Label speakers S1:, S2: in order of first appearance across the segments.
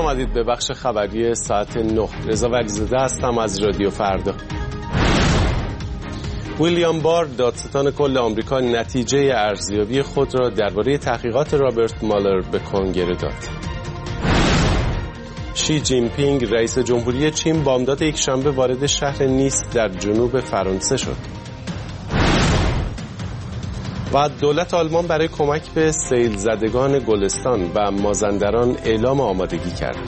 S1: آمدید به بخش خبری ساعت 9. رضا ولیزاده هستم از رادیو فردا. ویلیام بار دادستان کل آمریکا نتیجه ارزیابی خود را درباره تحقیقات رابرت مالر به کنگره داد. شی جین پینگ رئیس جمهوری چین بامداد یکشنبه وارد شهر نیس در جنوب فرانسه شد. و دولت آلمان برای کمک به سیل زدگان گلستان و مازندران اعلام آمادگی کرد.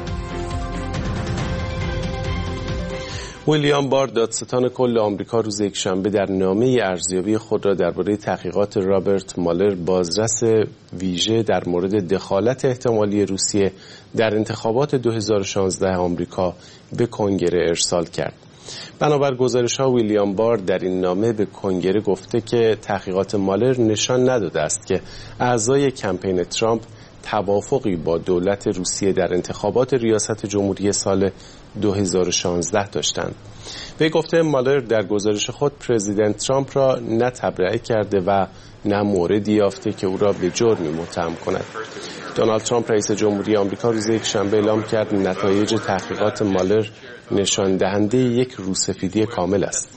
S1: ویلیام بار دادستان کل آمریکا روز یکشنبه در نامه ارزیابی خود را درباره تحقیقات رابرت مالر بازرس ویژه در مورد دخالت احتمالی روسیه در انتخابات 2016 آمریکا به کنگره ارسال کرد. بنابر گزارش‌ها ویلیام بار در این نامه به کنگره گفته که تحقیقات مالر نشان نداده است که اعضای کمپین ترامپ توافقی با دولت روسیه در انتخابات ریاست جمهوری سال 2016 داشتند. وی گفته مالر در گزارش خود پرزیدنت ترامپ را نه تبرئه کرده و نه موردی یافته که او را به جرمی متهم کند. دونالد ترامپ رئیس جمهوری آمریکا روز یکشنبه اعلام کرد نتایج تحقیقات مالر نشان دهنده یک روسفیدی کامل است.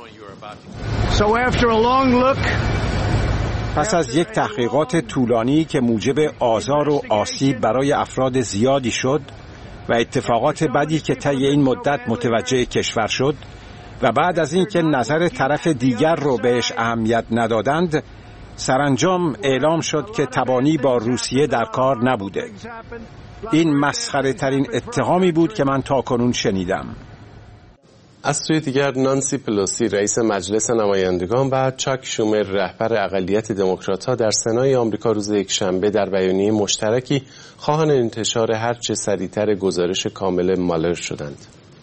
S2: پس از یک تحقیقات طولانی که موجب آزار و آسیب برای افراد زیادی شد و اتفاقات بدی که طی این مدت متوجه کشور شد و بعد از اینکه نظر طرف دیگر رو بهش اهمیت ندادند، سرانجام اعلام شد که تبانی با روسیه در کار نبوده. این مسخره ترین اتهامی بود که من تاکنون شنیدم.
S1: از سوی دیگر نانسی پلوسی رئیس مجلس نمایندگان و چاک شومر رهبر اقلیت دموکرات‌ها در سنای آمریکا روز یکشنبه در بیانیه مشترکی خواهان انتشار هرچه سریعتر گزارش کامل مالر شدند.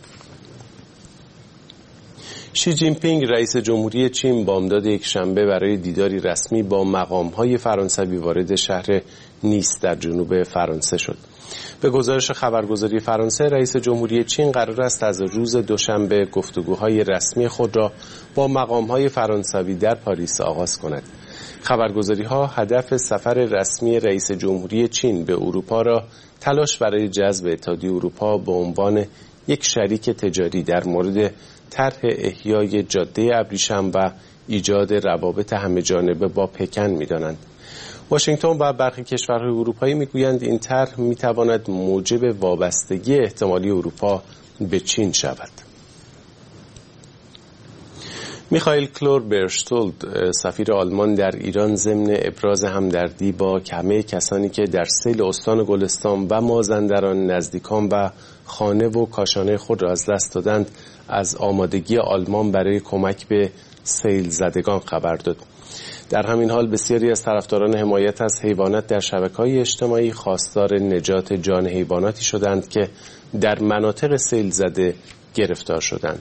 S1: شی جین پینگ رئیس جمهوری چین بامداد یکشنبه برای دیداری رسمی با مقام‌های فرانسوی وارد شهر نیس در جنوب فرانسه شد. به گزارش خبرگزاری فرانسه رئیس جمهوری چین قرار است از روز دوشنبه گفتگوهای رسمی خود را با مقام‌های فرانسوی در پاریس آغاز کند. خبرگزاری‌ها هدف سفر رسمی رئیس جمهوری چین به اروپا را تلاش برای جذب اتحادیه اروپا به عنوان یک شریک تجاری در مورد طرح احیای جاده ابریشم و ایجاد روابط همه‌جانبه با پکن می‌دانند. واشنگتن و برخی کشورهای اروپایی میگویند این طرح میتواند موجب وابستگی احتمالی اروپا به چین شود. میخائیل کلور برشتولد سفیر آلمان در ایران ضمن ابراز همدردی با همه کسانی که در سیل استان گلستان و مازندران نزدیکان و خانه و کاشانه خود را از دست دادند از آمادگی آلمان برای کمک به سیل زدگان خبر داد. در همین حال بسیاری از طرفداران حمایت از حیوانات در شبکه‌های اجتماعی خواستار نجات جان حیواناتی شدند که در مناطق سیل زده گرفتار شدند.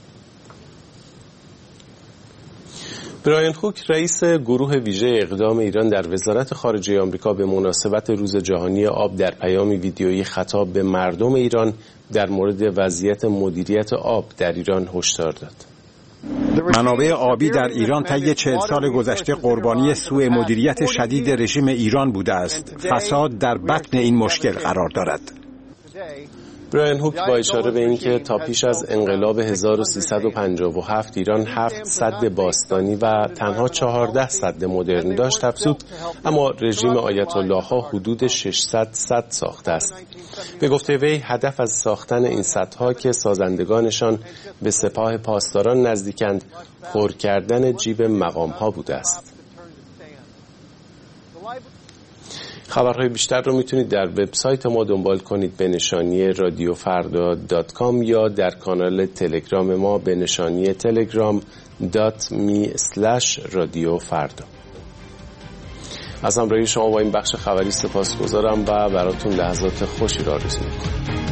S1: براین هوک رئیس گروه ویژه اقدام ایران در وزارت خارجه آمریکا به مناسبت روز جهانی آب در پیامی ویدیویی خطاب به مردم ایران در مورد وضعیت مدیریت آب در ایران هشدار داد.
S2: منابع آبی در ایران طی 40 سال گذشته قربانی سوء مدیریت شدید رژیم ایران بوده است. فساد در بطن این مشکل قرار دارد.
S1: براین هوک با اشاره به اینکه تا پیش از انقلاب 1357 ایران 7 سد باستانی و تنها 14 سد مدرن داشت افزود، اما رژیم آیت الله ها حدود 600 سد ساخته است. به گفته وی هدف از ساختن این سدها که سازندگانشان به سپاه پاسداران نزدیکند پر کردن جیب مقام ها بوده است. خبرهای بیشتر رو میتونید در وبسایت ما دنبال کنید به نشانی radiofarda.com یا در کانال تلگرام ما به نشانی telegram.me/radiofarda. از همراهی شما با این بخش خبری سپاسگزارم و براتون لحظات خوشی را آرزو می‌کنم.